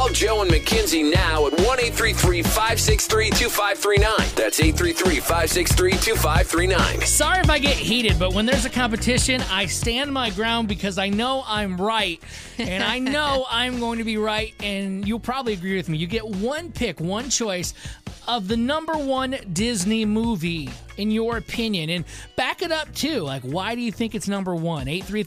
Call Joe and Mackenzie now at 1-833-563-2539. That's 833-563-2539. Sorry if I get heated, but when there's a competition, I stand my ground because I know I'm right. And I know I'm going to be right, and you'll probably agree with me. You get one pick, one choice of the number one Disney movie, in your opinion. And back it up, too. Like, why do you think it's number one?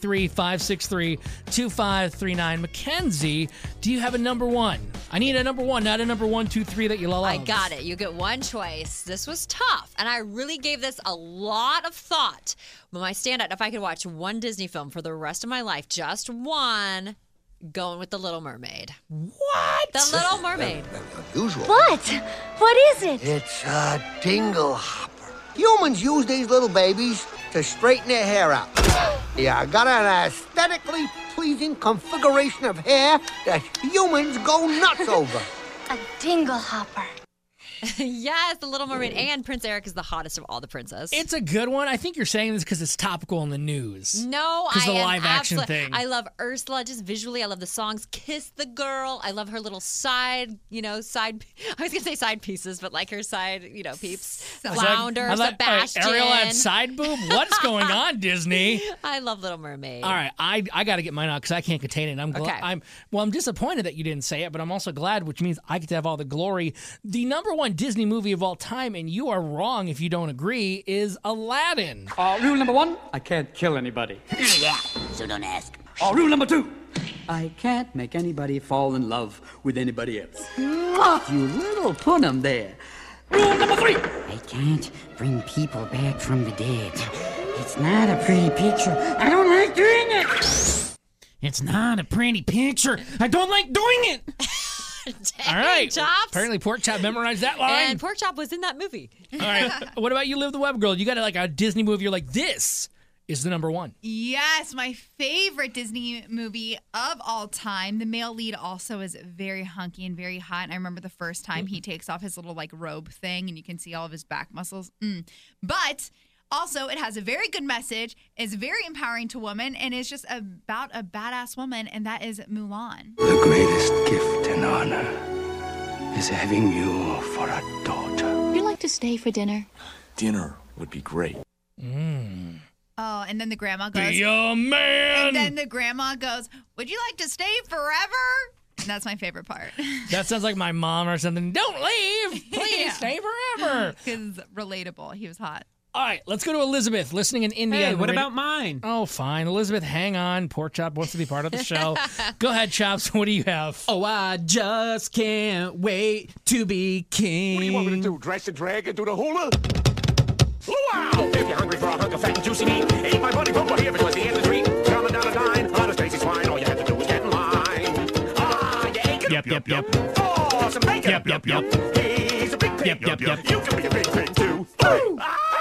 833-563-2539. Mackenzie, do you have a number one? I need a number one, not a number 1, 2, 3 that you love. I got it. You get one choice. This was tough, and I really gave this a lot of thought. But my standout, if I could watch one Disney film for the rest of my life, just one, going with The Little Mermaid. What? The Little Mermaid. Unusual. What? What is it? It's a dingle hopper. Humans use these little babies to straighten their hair out. Yeah, got an aesthetically pleasing configuration of hair that humans go nuts over. A dingle hopper. Yes, The Little Mermaid, and Prince Eric is the hottest of all the princes. It's a good one. I think you're saying this because it's topical in the news. No, because the am live action absolutely- thing. I love Ursula just visually. I love the songs "Kiss the Girl." I love her little side. I was gonna say side pieces, but like her side, peeps. Flounder, I like, Sebastian. Ariel had side boob. What's going on, Disney? I love Little Mermaid. All right, I got to get mine out because I can't contain it. Okay. I'm disappointed that you didn't say it, but I'm also glad, which means I get to have all the glory. The number one Disney movie of all time, and you are wrong if you don't agree, is Aladdin. Rule number 1, I can't kill anybody. Yeah, so don't ask. Rule number 2, I can't make anybody fall in love with anybody else. Mwah, you little punum there. Rule number 3, I can't bring people back from the dead. It's not a pretty picture. I don't like doing it. It's not a pretty picture. I don't like doing it. All right. Chops. Apparently, Pork Chop memorized that line. And Pork Chop was in that movie. All right. What about you, Liv the Web Girl? You got like a Disney movie. You're like, this is the number one. Yes, my favorite Disney movie of all time. The male lead also is very hunky and very hot. And I remember the first time he takes off his little robe thing, and you can see all of his back muscles. But also, it has a very good message, is very empowering to women, and is just about a badass woman, and that is Mulan. The greatest gift and honor is having you for a daughter. Would you like to stay for dinner? Dinner would be great. Oh, and then the grandma goes, Be a man. and then the grandma goes, would you like to stay forever? And that's my favorite part. That sounds like my mom or something. Don't leave. Please stay forever. Because relatable. He was hot. All right, let's go to Elizabeth, listening in India. Hey, what about mine? Oh, fine. Elizabeth, hang on. Pork Chop wants to be part of the show. Go ahead, Chops. What do you have? Oh, I just can't wait to be king. What do you want me to do? Dress the dragon, do the hula? Wow! If you're hungry for a hunk of fat and juicy meat, eat my buddy Pumper here because the end of the treat. Coming down a dime, on a Stacy swine, all you have to do is get in line. You ain't Yep. Oh, some bacon. Yep. He's a big pig. Yep. You can be a big pig too. Woo!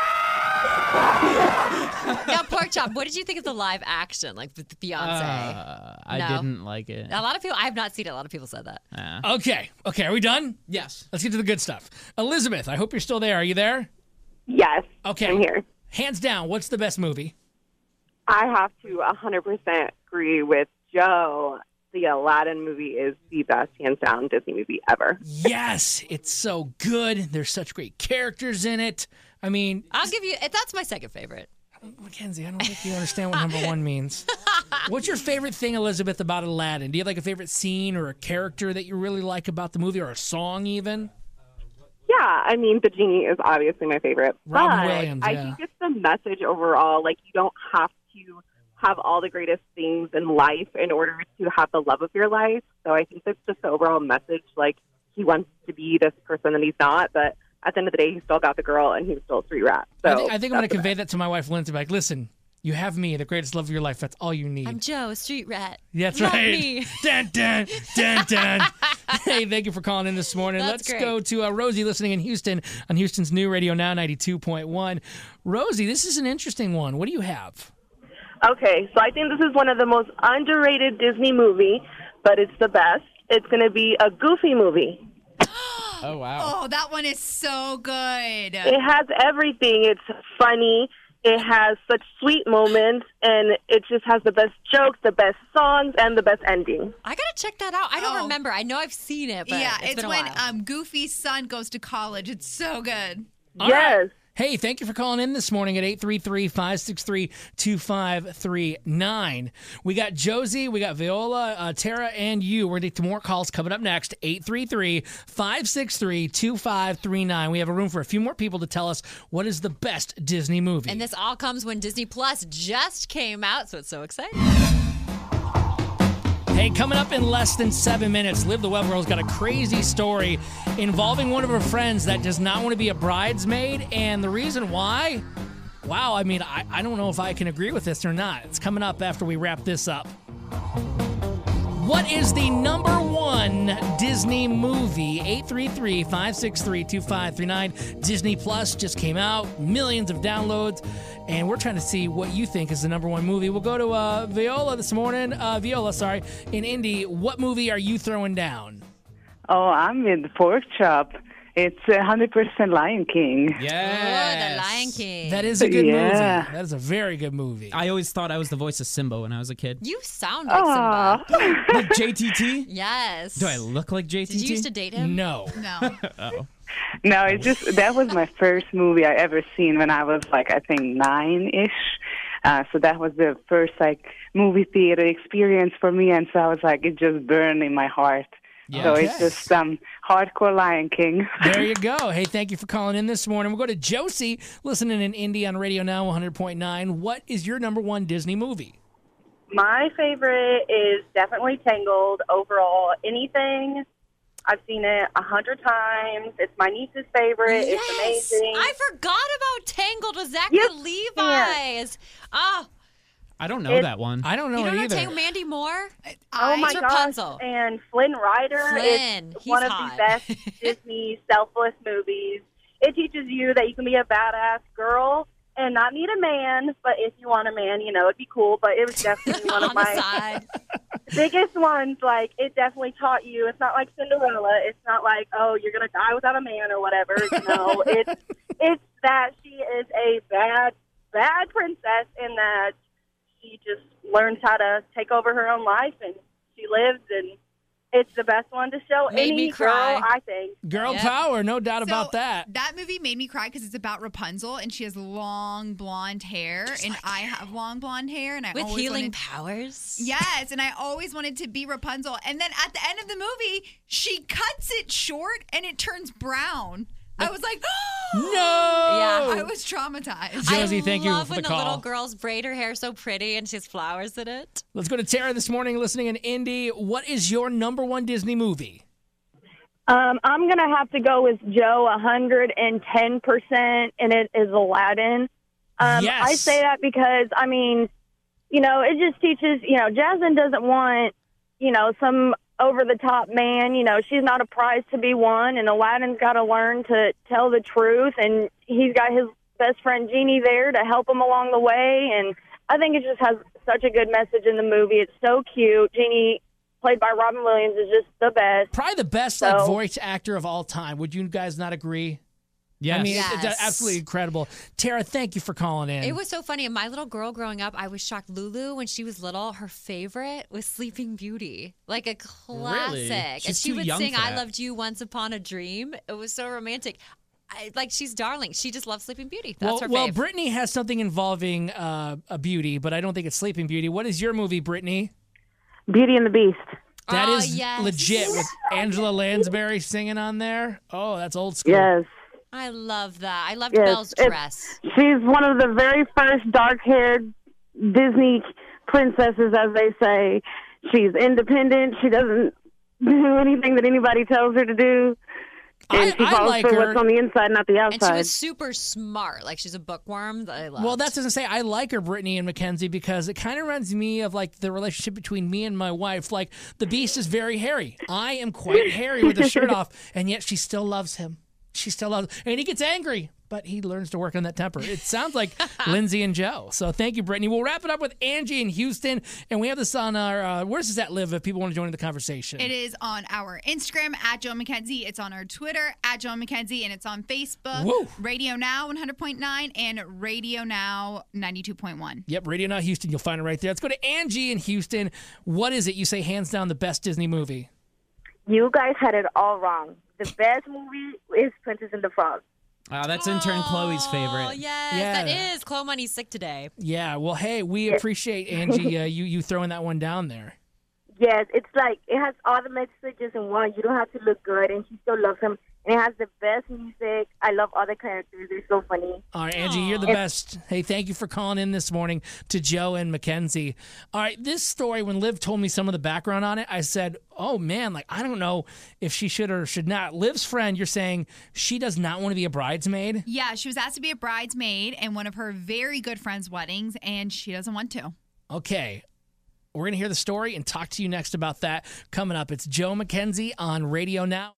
Now, Pork Chop, what did you think of the live action, like with Beyonce? I didn't like it. A lot of people, I have not seen it. A lot of people said that. Okay, are we done? Yes. Let's get to the good stuff. Elizabeth, I hope you're still there. Are you there? Yes. Okay. I'm here. Hands down, what's the best movie? I have to 100% agree with Joe. The Aladdin movie is the best, hands down, Disney movie ever. Yes, it's so good. There's such great characters in it. I mean, I'll give you, that's my second favorite. Mackenzie, I don't think you understand what number one means. What's your favorite thing, Elizabeth, about Aladdin? Do you have like a favorite scene or a character that you really like about the movie, or a song even? Yeah, I mean, the genie is obviously my favorite. Robin but Williams, I yeah. think it's the message overall. Like, you don't have to have all the greatest things in life in order to have the love of your life. So I think that's just the overall message. Like, he wants to be this person that he's not, but at the end of the day, he still got the girl, and he was still a street rat. So I think I'm going to convey that to my wife, Lindsay. Like, listen, you have me, the greatest love of your life. That's all you need. I'm Joe, a street rat. That's Love right. me. Dun. Hey, thank you for calling in this morning. That's Let's great. go to Rosie listening in Houston on Houston's new radio now 92.1. Rosie, this is an interesting one. What do you have? Okay, so I think this is one of the most underrated Disney movie, but it's the best. It's going to be a Goofy movie. Oh, wow. Oh, that one is so good. It has everything. It's funny. It has such sweet moments, and it just has the best jokes, the best songs, and the best ending. I gotta check that out. I don't remember. I know I've seen it, but it's been a when while. Goofy's son goes to college. It's so good. All right. Hey, thank you for calling in this morning at 833-563-2539. We got Josie, we got Viola, Tara, and you. We're going to get more calls coming up next. 833-563-2539. We have a room for a few more people to tell us what is the best Disney movie. And this all comes when Disney Plus just came out, so it's so exciting. Hey, coming up in less than 7 minutes, Liv the Web Girl's got a crazy story involving one of her friends that does not want to be a bridesmaid, and the reason why? Wow, I mean, I don't know if I can agree with this or not. It's coming up after we wrap this up. What is the number one Disney movie? 833-563-2539. Disney Plus just came out, millions of downloads, and we're trying to see what you think is the number one movie. We'll go to Viola this morning. Viola, in Indy. What movie are you throwing down? Oh, I'm with Pork Chop. It's 100% Lion King. Yeah, The Lion King. that is a good movie. That is a very good movie. I always thought I was the voice of Simba when I was a kid. You sound like Simba. Like JTT? Yes. Do I look like JTT? Did you used to date him? No. Oh. No, it's just that was my first movie I ever seen when I was I think 9-ish. So that was the first movie theater experience for me, and so I was it just burned in my heart. Yeah. So Yes. it's just hardcore Lion King. There you go. Hey, thank you for calling in this morning. We'll go to Josie, listening in Indy on Radio Now 100.9. What is your number one Disney movie? My favorite is definitely Tangled. Overall, anything. I've seen it 100 times. It's my niece's favorite. Yes. It's amazing. I forgot about Tangled with Zachary Levi's. Oh, I don't know that one. I don't know you don't it know either. Tangled Mandy Moore? Oh my It's gosh! Rapunzel. And Flynn Rider Flynn, is he's one of hot. the best Disney selfless movies. It teaches you that you can be a badass girl and not need a man, but if you want a man, it'd be cool. But it was definitely one of On the my side. biggest ones. It definitely taught you. It's not like Cinderella. It's not like, oh, you're gonna die without a man or whatever. No, it's that she is a bad princess, and that she just learns how to take over her own life, and she lives, and it's the best one to show Made me any cry. girl, I think. Girl power, no doubt about that. That movie made me cry because it's about Rapunzel, and she has long blonde hair, and I have long blonde hair, and I With always healing wanted, powers? Yes, and I always wanted to be Rapunzel. And then at the end of the movie, she cuts it short, and it turns brown. I was like, no! Yeah. I was traumatized. Josie, thank you I love for when the the call. little girls braid her hair so pretty and she has flowers in it. Let's go to Tara this morning, listening in Indy. What is your number one Disney movie? I'm going to have to go with Joe 110%, and it is Aladdin. Yes. I say that because, it just teaches, Jasmine doesn't want, some over-the-top man. She's not a prize to be won, and Aladdin's got to learn to tell the truth, and he's got his best friend Genie there to help him along the way, and I think it just has such a good message in the movie. It's so cute. Genie, played by Robin Williams, is just the best. Probably the best voice actor of all time. Would you guys not agree? Yes. I mean, it's absolutely incredible. Tara, thank you for calling in. It was so funny. My little girl growing up, I was shocked. Lulu, when she was little, her favorite was Sleeping Beauty, like a classic. And She's she too would young sing for I that. Loved You Once Upon a Dream. It was so romantic. She's darling. She just loves Sleeping Beauty. That's her Well, fave. Brittany has something involving a beauty, but I don't think it's Sleeping Beauty. What is your movie, Brittany? Beauty and the Beast. That Oh, is yes. legit with Angela Lansbury singing on there. Oh, that's old school. Yes. I love that. I loved Yes, Belle's dress. She's one of the very first dark-haired Disney princesses, as they say. She's independent. She doesn't do anything that anybody tells her to do. And she I falls like for her. what's on the inside, not the And she outside. was super smart. Like, she's a bookworm that I love. Well, that's doesn't say I like her, Brittany and Mackenzie, because it kind of reminds me of the relationship between me and my wife. Like, the Beast is very hairy. I am quite hairy with the shirt off, and yet she still loves him. She still loves him. And he gets angry. but he learns to work on that temper. It sounds like Lindsay and Joe. So thank you, Brittany. We'll wrap it up with Angie in Houston, and we have this on our, where does that live if people want to join in the conversation? It is on our Instagram, @Joe McKenzie. It's on our Twitter, @Joe McKenzie, and it's on Facebook, Woo. Radio Now 100.9 and Radio Now 92.1. Yep, Radio Now Houston. You'll find it right there. Let's go to Angie in Houston. What is it you say hands down the best Disney movie? You guys had it all wrong. The best movie is Princess and the Frog. That's intern Chloe's favorite. Oh, yes, Yeah. that is. Chloe Money's sick today. Yeah, well, hey, we appreciate, Angie, you throwing that one down there. Yes, it's like it has all the messages in one. You don't have to look good, and she still loves him. And it has the best music. I love all the characters. They're so funny. All right, Angie, you're the best. Hey, thank you for calling in this morning to Joe and Mackenzie. All right, this story, when Liv told me some of the background on it, I said, oh, man, like, I don't know if she should or should not. Liv's friend, you're saying she does not want to be a bridesmaid? Yeah, she was asked to be a bridesmaid in one of her very good friend's weddings, and she doesn't want to. Okay. We're going to hear the story and talk to you next about that coming up. It's Joe Mackenzie on Radio Now.